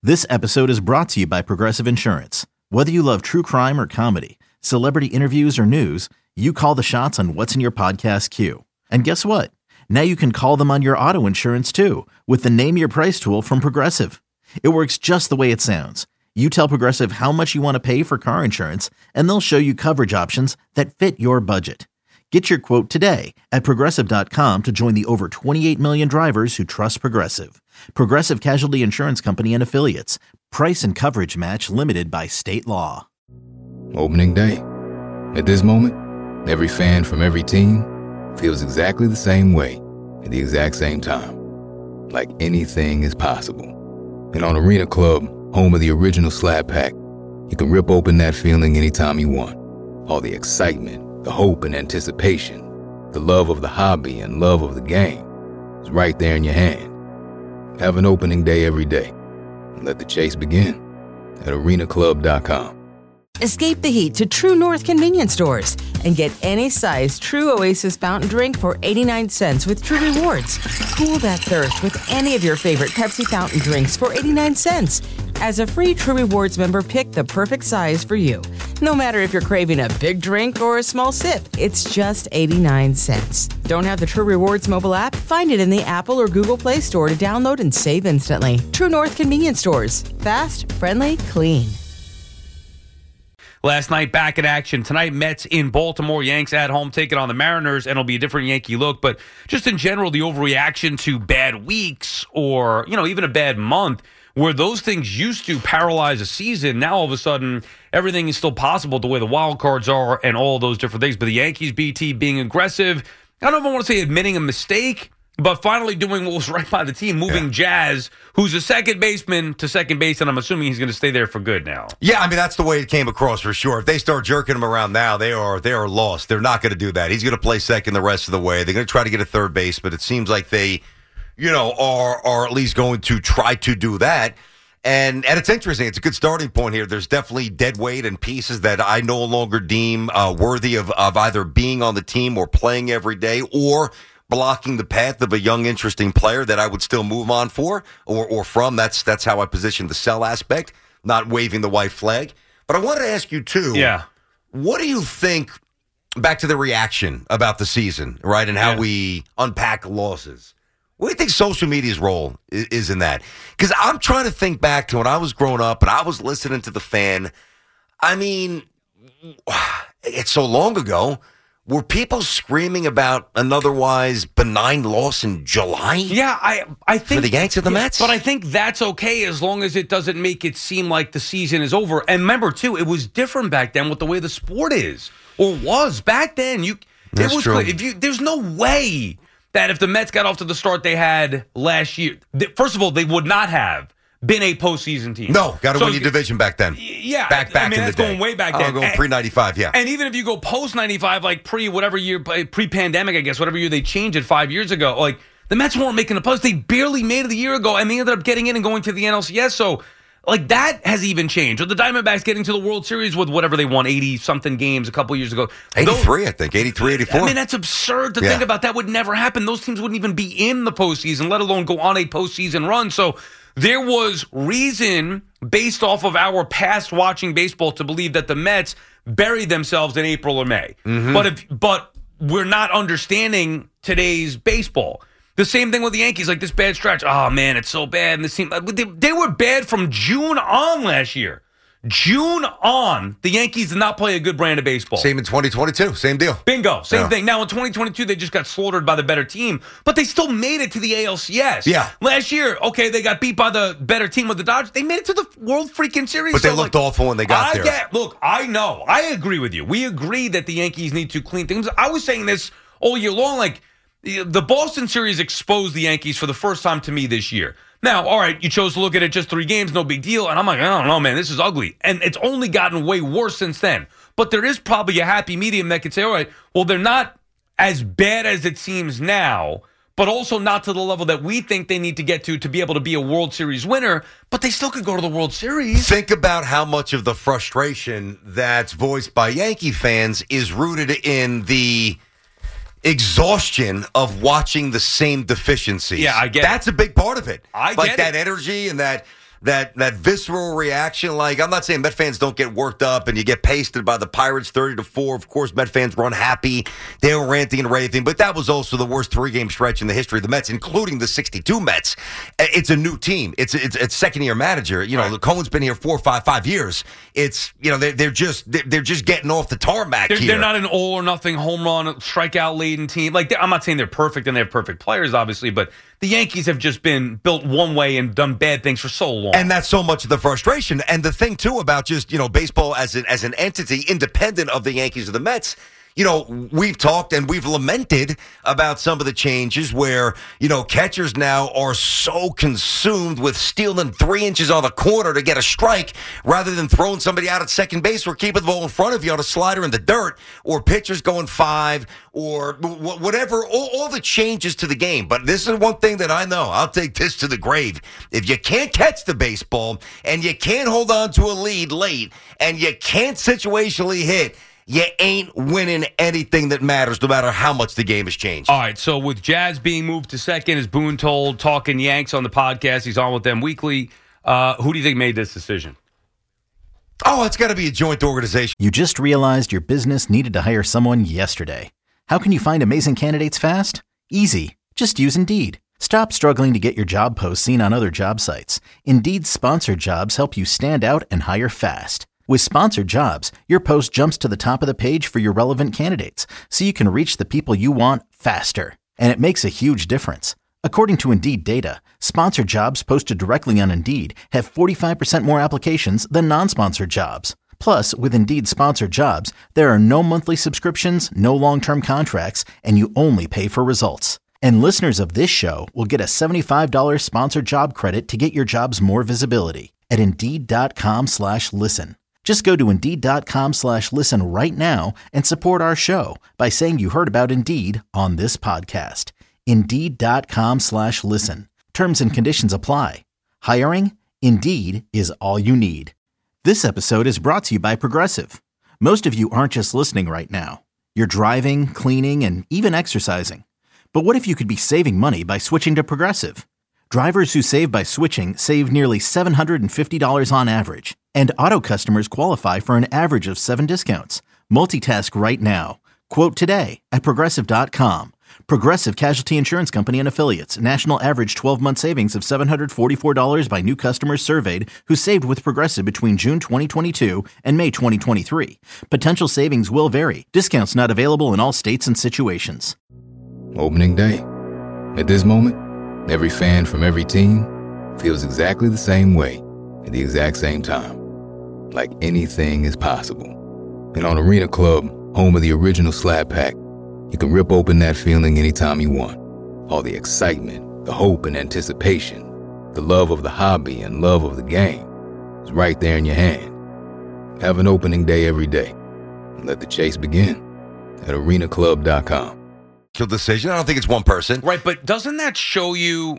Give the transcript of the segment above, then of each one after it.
This episode is brought to you by Progressive Insurance. Whether you love true crime or comedy, celebrity interviews or news, you call the shots on what's in your podcast queue. And guess what? Now you can call them on your auto insurance too with the Name Your Price tool from Progressive. It works just the way it sounds. You tell Progressive how much you want to pay for car insurance, and they'll show you coverage options that fit your budget. Get your quote today at Progressive.com to join the over 28 million drivers who trust Progressive. Progressive Casualty Insurance Company and Affiliates. Price and coverage match limited by state law. Opening day. At this moment, every fan from every team feels exactly the same way at the exact same time. Like anything is possible. And on Arena Club, home of the original Slab Pack, you can rip open that feeling anytime you want. All the excitement, the hope and anticipation, the love of the hobby and love of the game is right there in your hand. Have an opening day every day. And let the chase begin at arenaclub.com. Escape the heat to True North convenience stores and get any size True Oasis fountain drink for 89 cents with True Rewards. Cool that thirst with any of your favorite Pepsi fountain drinks for 89 cents. As a free True Rewards member, pick the perfect size for you. No matter if you're craving a big drink or a small sip, it's just 89 cents. Don't have the True Rewards mobile app? Find it in the Apple or Google Play Store to download and save instantly. True North convenience stores. Fast, friendly, clean. Last night, back in action. Tonight, Mets in Baltimore. Yanks at home taking on the Mariners, and it'll be a different Yankee look. But just in general, the overreaction to bad weeks or, even a bad month, where those things used to paralyze a season, now all of a sudden, everything is still possible the way the wild cards are and all those different things. But the Yankees, BT, being aggressive, I don't even want to say admitting a mistake, but finally doing what was right by the team, moving Jazz, who's a second baseman, to second base, and I'm assuming he's going to stay there for good now. Yeah, I mean, that's the way it came across for sure. If they start jerking him around now, they are lost. They're not going to do that. He's going to play second the rest of the way. They're going to try to get a third base, but it seems like they, are at least going to try to do that. And it's interesting. It's a good starting point here. There's definitely dead weight and pieces that I no longer deem worthy of either being on the team or playing every day or blocking the path of a young, interesting player that I would still move on for or from. That's how I position the sell aspect, not waving the white flag. But I wanted to ask you, too, what do you think, back to the reaction about the season, right, and how we unpack losses? What do you think social media's role is in that? Because I'm trying to think back to when I was growing up and I was listening to the Fan. I mean, it's so long ago. Were people screaming about an otherwise benign loss in July? Yeah, I think for the Yanks and the Mets. But I think that's okay as long as it doesn't make it seem like the season is over. And remember, too, it was different back then with the way the sport is or was back then. That's true. There's no way that if the Mets got off to the start they had last year, first of all, they would not have been a postseason team. No, got to win your division back then. Yeah. Back in the day. That's going way back then. Going pre-95, yeah. And even if you go post-95, like pre-whatever year, pre-pandemic, I guess, whatever year they changed it 5 years ago, like, the Mets weren't making the post. They barely made it a year ago, and they ended up getting in and going to the NLCS. So, like, that has even changed. Or the Diamondbacks getting to the World Series with whatever they won, 80-something games a couple years ago. 83, I think. 83, 84. I mean, that's absurd to think about. That would never happen. Those teams wouldn't even be in the postseason, let alone go on a postseason run. So there was reason, based off of our past watching baseball, to believe that the Mets buried themselves in April or May. Mm-hmm. But we're not understanding today's baseball. The same thing with the Yankees, like this bad stretch. Oh, man, it's so bad. And this team, they were bad from June on last year. June on, the Yankees did not play a good brand of baseball. Same in 2022. Same deal. Bingo. Same thing. Now, in 2022, they just got slaughtered by the better team, but they still made it to the ALCS. Yeah. Last year, okay, they got beat by the better team with the Dodgers. They made it to the World freaking Series. But they looked awful when they got there. Look, I know. I agree with you. We agree that the Yankees need to clean things. I was saying this all year long, like, the Boston series exposed the Yankees for the first time to me this year. Now, all right, you chose to look at it just 3 games, no big deal. And I'm like, I don't know, man, this is ugly. And it's only gotten way worse since then. But there is probably a happy medium that could say, all right, well, they're not as bad as it seems now, but also not to the level that we think they need to get to be able to be a World Series winner, but they still could go to the World Series. Think about how much of the frustration that's voiced by Yankee fans is rooted in the exhaustion of watching the same deficiencies. Yeah, I get That's a big part of it. I like get that it. energy and that that visceral reaction. Like, I'm not saying Met fans don't get worked up and you get pasted by the Pirates 30-4. Of course, Met fans run happy. They were ranting and raving, but that was also the worst 3-game stretch in the history of the Mets, including the 62 Mets. It's a new team. It's second-year manager. You know, Cohen's been here 4, 5 years. It's, you know, they're just getting off the tarmac here. They're not an all-or-nothing home run, strikeout-laden team. Like, I'm not saying they're perfect and they have perfect players, obviously, but the Yankees have just been built one way and done bad things for so long. And that's so much of the frustration. And the thing, too, about just, you know, baseball as an entity independent of the Yankees or the Mets, you know, we've talked and we've lamented about some of the changes where, you know, catchers now are so consumed with stealing 3 inches on the corner to get a strike rather than throwing somebody out at second base or keeping the ball in front of you on a slider in the dirt, or pitchers going 5 or whatever, all the changes to the game. But this is one thing that I know. I'll take this to the grave. If you can't catch the baseball and you can't hold on to a lead late and you can't situationally hit, you ain't winning anything that matters, no matter how much the game has changed. All right, so with Jazz being moved to second, as Boone told Talking Yanks on the podcast, he's on with them weekly. Who do you think made this decision? Oh, it's got to be a joint organization. You just realized your business needed to hire someone yesterday. How can you find amazing candidates fast? Easy. Just use Indeed. Stop struggling to get your job posts seen on other job sites. Indeed's sponsored jobs help you stand out and hire fast. With sponsored jobs, your post jumps to the top of the page for your relevant candidates, so you can reach the people you want faster. And it makes a huge difference. According to Indeed data, sponsored jobs posted directly on Indeed have 45% more applications than non-sponsored jobs. Plus, with Indeed sponsored jobs, there are no monthly subscriptions, no long-term contracts, and you only pay for results. And listeners of this show will get a $75 sponsored job credit to get your jobs more visibility at Indeed.com/listen. Just go to Indeed.com/listen right now and support our show by saying you heard about Indeed on this podcast. Indeed.com/listen. Terms and conditions apply. Hiring? Indeed is all you need. This episode is brought to you by Progressive. Most of you aren't just listening right now. You're driving, cleaning, and even exercising. But what if you could be saving money by switching to Progressive? Drivers who save by switching save nearly $750 on average, and auto customers qualify for an average of 7 discounts. Multitask right now. Quote today at Progressive.com. Progressive Casualty Insurance Company and Affiliates. National average 12-month savings of $744 by new customers surveyed who saved with Progressive between June 2022 and May 2023. Potential savings will vary. Discounts not available in all states and situations. Opening day. At this moment, every fan from every team feels exactly the same way at the exact same time. Like anything is possible. And on Arena Club, home of the original Slab Pack, you can rip open that feeling anytime you want. All the excitement, the hope and anticipation, the love of the hobby and love of the game is right there in your hand. Have an opening day every day. And let the chase begin at arenaclub.com. Decision. I don't think it's one person. Right, but doesn't that show you,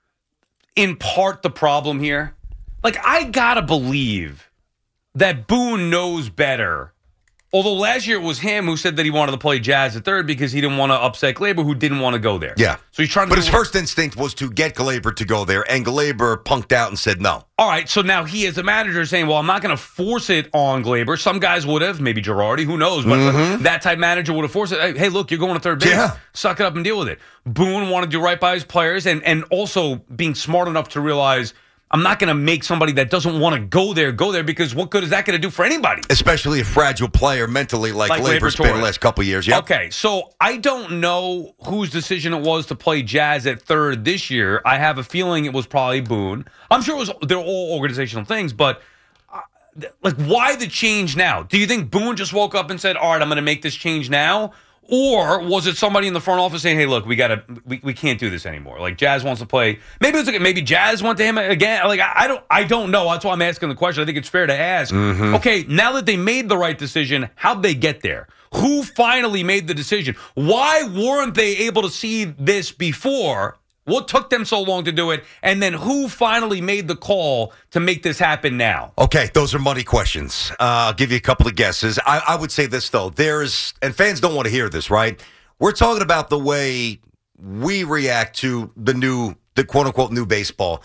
in part, the problem here? Like, I gotta believe that Boone knows better. Although last year it was him who said that he wanted to play Jazz at third because he didn't want to upset Gleyber, who didn't want to go there. Yeah. So he's trying to. But his first instinct was to get Gleyber to go there, and Gleyber punked out and said no. All right, so now he, as a manager, is saying, well, I'm not going to force it on Gleyber. Some guys would have, maybe Girardi, who knows, but that type manager would have forced it. Hey, look, you're going to third base. Yeah. Suck it up and deal with it. Boone wanted to do right by his players and also being smart enough to realize, I'm not going to make somebody that doesn't want to go there because what good is that going to do for anybody? Especially a fragile player mentally like Gleyber's been the last couple of years. Yep. Okay, so I don't know whose decision it was to play Jazz at third this year. I have a feeling it was probably Boone. I'm sure they're all organizational things, but like, why the change now? Do you think Boone just woke up and said, all right, I'm going to make this change now? Or was it somebody in the front office saying, hey, look, we can't do this anymore. Like, Jazz wants to play. Maybe Jazz went to him again. Like, I don't know. That's why I'm asking the question. I think it's fair to ask. Okay, now that they made the right decision, how'd they get there? Who finally made the decision? Why weren't they able to see this before? What took them so long to do it? And then who finally made the call to make this happen now? Okay, those are money questions. I'll give you a couple of guesses. I would say this, though. And fans don't want to hear this, right? We're talking about the way we react to the quote-unquote new baseball.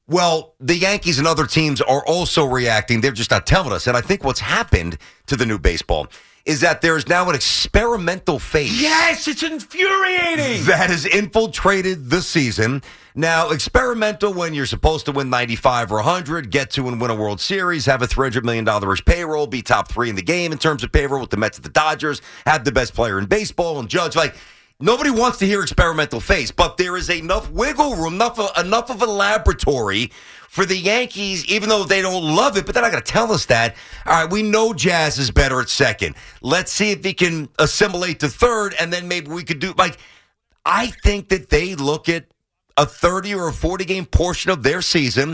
Well, the Yankees and other teams are also reacting. They're just not telling us. And I think what's happened to the new baseball is that there is now an experimental phase. Yes, it's infuriating. That has infiltrated the season. Now, experimental when you're supposed to win 95 or 100, get to and win a World Series, have a $300 million-ish payroll, be top 3 in the game in terms of payroll with the Mets and the Dodgers, have the best player in baseball, and Judge. Like, nobody wants to hear experimental phase, but there is enough wiggle room, enough of a laboratory for the Yankees, even though they don't love it, but they're not going to tell us that. All right, we know Jazz is better at second. Let's see if he can assimilate to third, and then maybe we could do, like, I think that they look at a 30 or a 40-game portion of their season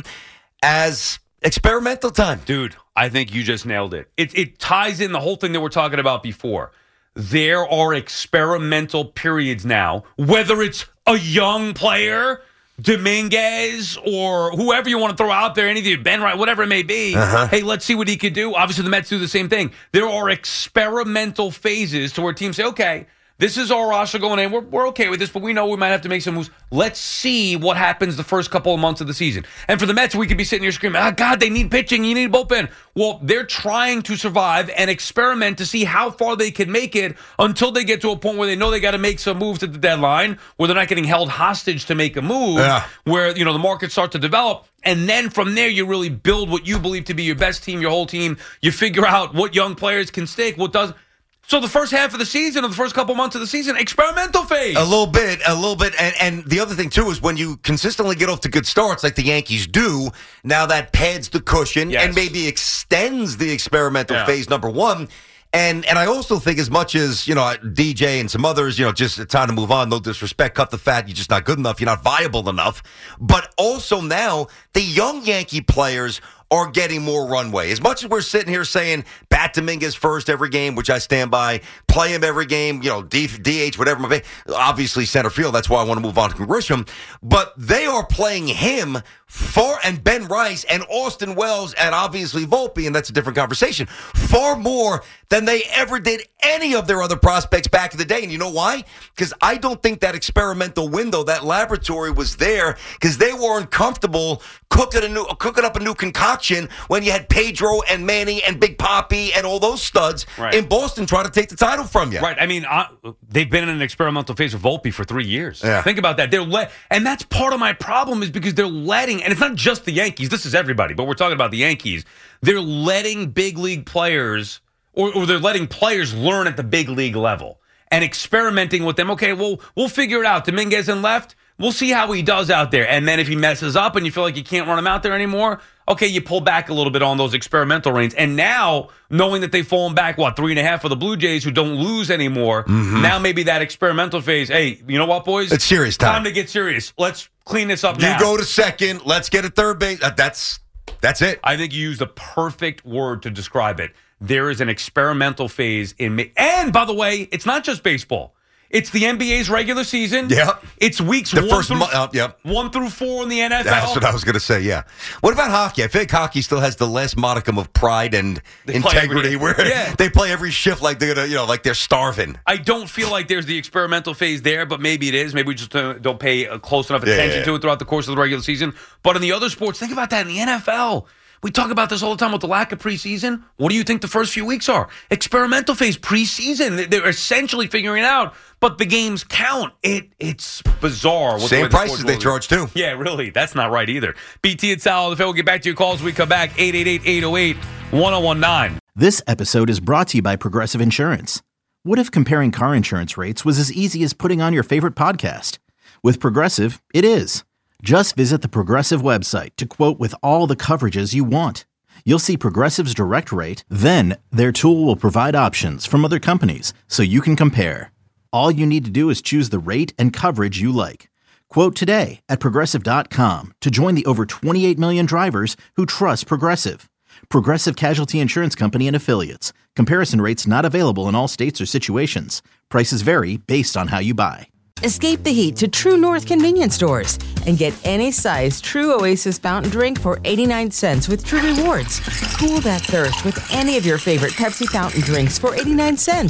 as experimental time. Dude, I think you just nailed it. It ties in the whole thing that we're talking about before. There are experimental periods now, whether it's a young player, Dominguez, or whoever you want to throw out there, anything, Ben Wright, whatever it may be. Hey, let's see what he could do. Obviously, the Mets do the same thing. There are experimental phases to where teams say, okay, this is our roster going in. We're okay with this, but we know we might have to make some moves. Let's see what happens the first couple of months of the season. And for the Mets, we could be sitting here screaming, oh, God, they need pitching. You need a bullpen. Well, they're trying to survive and experiment to see how far they can make it until they get to a point where they know they got to make some moves at the deadline, where they're not getting held hostage to make a move, where, the markets start to develop. And then from there, you really build what you believe to be your best team, your whole team. You figure out what young players can stick, what doesn't. So the first half of the season, or the first couple months of the season, experimental phase. A little bit. And the other thing, too, is when you consistently get off to good starts like the Yankees do, now that pads the cushion and maybe extends the experimental phase, number one. And I also think as much as, DJ and some others, just it's time to move on, no disrespect, cut the fat, you're just not good enough, you're not viable enough. But also now, the young Yankee players are getting more runway. As much as we're sitting here saying, bat Dominguez first every game, which I stand by, play him every game, DH, whatever. Obviously, center field, that's why I want to move on to Grisham. But they are playing him and Ben Rice and Austin Wells and obviously Volpe, and that's a different conversation, far more than they ever did any of their other prospects back in the day. And you know why? Because I don't think that experimental window, that laboratory was there because they weren't comfortable cooking up a new concoction when you had Pedro and Manny and Big Papi and all those studs in Boston trying to take the title from you. Right. I mean, they've been in an experimental phase with Volpe for 3 years. Yeah. Think about that. And that's part of my problem is because they're letting, and it's not just the Yankees, this is everybody, but we're talking about the Yankees. They're letting big league players, or they're letting players learn at the big league level and experimenting with them. Okay, well, we'll figure it out. Dominguez in left, we'll see how he does out there. And then if he messes up and you feel like you can't run him out there anymore, okay, you pull back a little bit on those experimental reins. And now, knowing that they've fallen back, 3.5 for the Blue Jays who don't lose anymore, now maybe that experimental phase, hey, you know what, boys? It's serious time. Time to get serious. Let's clean this up now. You go to second. Let's get a third base. That's it. I think you used the perfect word to describe it. There is an experimental phase and by the way, it's not just baseball. It's the NBA's regular season. Yep. It's weeks 1 through 4 in the NFL. That's what I was going to say, yeah. What about hockey? I think hockey still has the last modicum of pride and integrity where they play every shift like they're going to, like they're starving. I don't feel like there's the experimental phase there, but maybe it is. Maybe we just don't pay close enough attention to it throughout the course of the regular season. But in the other sports, think about that in the NFL. We talk about this all the time with the lack of preseason. What do you think the first few weeks are? Experimental phase, preseason. They're essentially figuring it out, but the games count. It's bizarre. Same prices they charge, too. Yeah, really. That's not right either. BT and Sal, we'll get back to your calls when we come back. 888-808-1019. This episode is brought to you by Progressive Insurance. What if comparing car insurance rates was as easy as putting on your favorite podcast? With Progressive, it is. Just visit the Progressive website to quote with all the coverages you want. You'll see Progressive's direct rate, then their tool will provide options from other companies so you can compare. All you need to do is choose the rate and coverage you like. Quote today at Progressive.com to join the over 28 million drivers who trust Progressive. Progressive Casualty Insurance Company and Affiliates. Comparison rates not available in all states or situations. Prices vary based on how you buy. Escape the heat to True North convenience stores and get any size True Oasis fountain drink for 89 cents with True Rewards. Cool that thirst with any of your favorite Pepsi fountain drinks for 89 cents.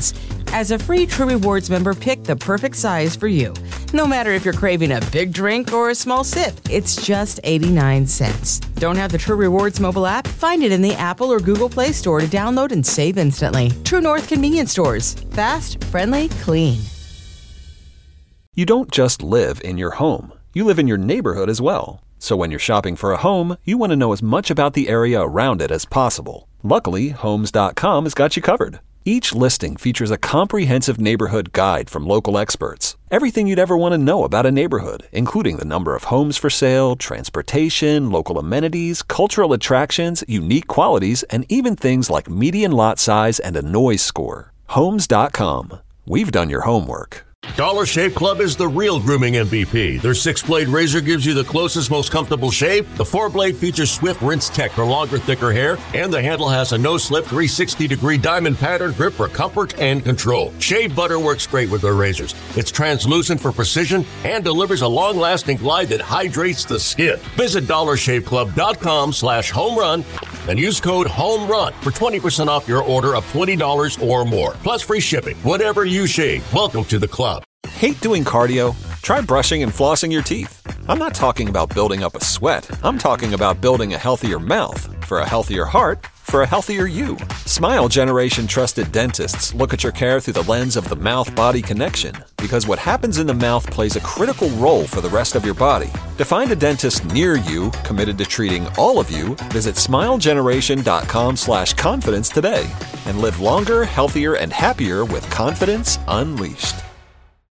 As a free True Rewards member, pick the perfect size for you. No matter if you're craving a big drink or a small sip, it's just 89 cents. Don't have the True Rewards mobile app? Find it in the Apple or Google Play Store to download and save instantly. True North Convenience Stores. Fast, friendly, clean. You don't just live in your home. You live in your neighborhood as well. So when you're shopping for a home, you want to know as much about the area around it as possible. Luckily, Homes.com has got you covered. Each listing features a comprehensive neighborhood guide from local experts. Everything you'd ever want to know about a neighborhood, including the number of homes for sale, transportation, local amenities, cultural attractions, unique qualities, and even things like median lot size and a noise score. Homes.com. We've done your homework. Dollar Shave Club is the real grooming MVP. Their 6-blade razor gives you the closest, most comfortable shave. The 4-blade features swift rinse tech for longer, thicker hair. And the handle has a no-slip 360-degree diamond pattern grip for comfort and control. Shave butter works great with their razors. It's translucent for precision and delivers a long-lasting glide that hydrates the skin. Visit DollarShaveClub.com/homerun and use code HOMERUN for 20% off your order of $20 or more. Plus free shipping. Whatever you shave, welcome to the club. Hate doing cardio? Try brushing and flossing your teeth. I'm not talking about building up a sweat. I'm talking about building a healthier mouth. For a healthier heart, for a healthier you. Smile Generation trusted dentists look at your care through the lens of the mouth-body connection, because what happens in the mouth plays a critical role for the rest of your body. To find a dentist near you committed to treating all of you, visit smilegeneration.com/confidence today and live longer, healthier, and happier with confidence unleashed.